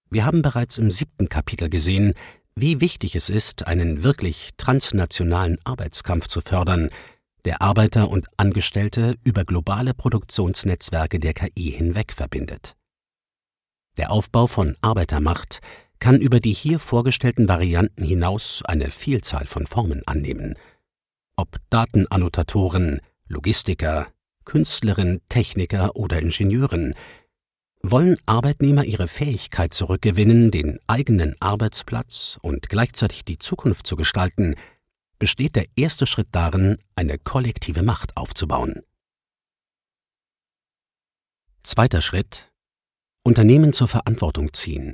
Wir haben bereits im 7. Kapitel gesehen, wie wichtig es ist, einen wirklich transnationalen Arbeitskampf zu fördern, der Arbeiter und Angestellte über globale Produktionsnetzwerke der KI hinweg verbindet. Der Aufbau von Arbeitermacht kann über die hier vorgestellten Varianten hinaus eine Vielzahl von Formen annehmen. Ob Datenannotatoren, Logistiker, Künstlerin, Techniker oder Ingenieurin, wollen Arbeitnehmer ihre Fähigkeit zurückgewinnen, den eigenen Arbeitsplatz und gleichzeitig die Zukunft zu gestalten, besteht der erste Schritt darin, eine kollektive Macht aufzubauen. Zweiter Schritt: Unternehmen zur Verantwortung ziehen.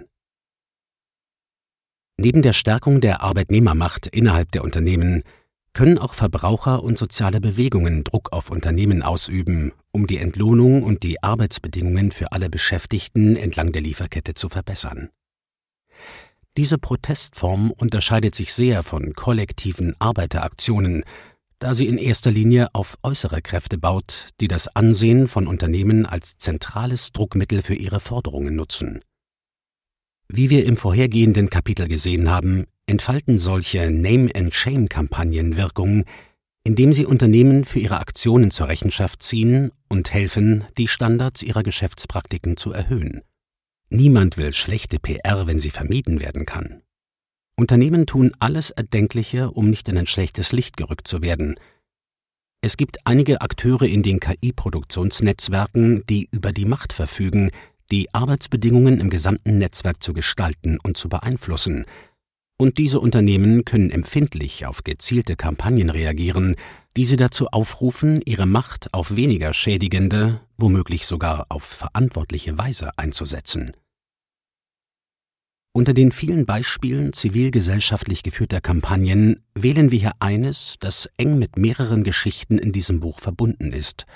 Neben der Stärkung der Arbeitnehmermacht innerhalb der Unternehmen können auch Verbraucher und soziale Bewegungen Druck auf Unternehmen ausüben, um die Entlohnung und die Arbeitsbedingungen für alle Beschäftigten entlang der Lieferkette zu verbessern. Diese Protestform unterscheidet sich sehr von kollektiven Arbeiteraktionen, da sie in erster Linie auf äußere Kräfte baut, die das Ansehen von Unternehmen als zentrales Druckmittel für ihre Forderungen nutzen. Wie wir im vorhergehenden Kapitel gesehen haben, entfalten solche Name-and-Shame-Kampagnen Wirkung, indem sie Unternehmen für ihre Aktionen zur Rechenschaft ziehen und helfen, die Standards ihrer Geschäftspraktiken zu erhöhen. Niemand will schlechte PR, wenn sie vermieden werden kann. Unternehmen tun alles Erdenkliche, um nicht in ein schlechtes Licht gerückt zu werden. Es gibt einige Akteure in den KI-Produktionsnetzwerken, die über die Macht verfügen, die Arbeitsbedingungen im gesamten Netzwerk zu gestalten und zu beeinflussen. Und diese Unternehmen können empfindlich auf gezielte Kampagnen reagieren, die sie dazu aufrufen, ihre Macht auf weniger schädigende, womöglich sogar auf verantwortliche Weise einzusetzen. Unter den vielen Beispielen zivilgesellschaftlich geführter Kampagnen wählen wir hier eines, das eng mit mehreren Geschichten in diesem Buch verbunden ist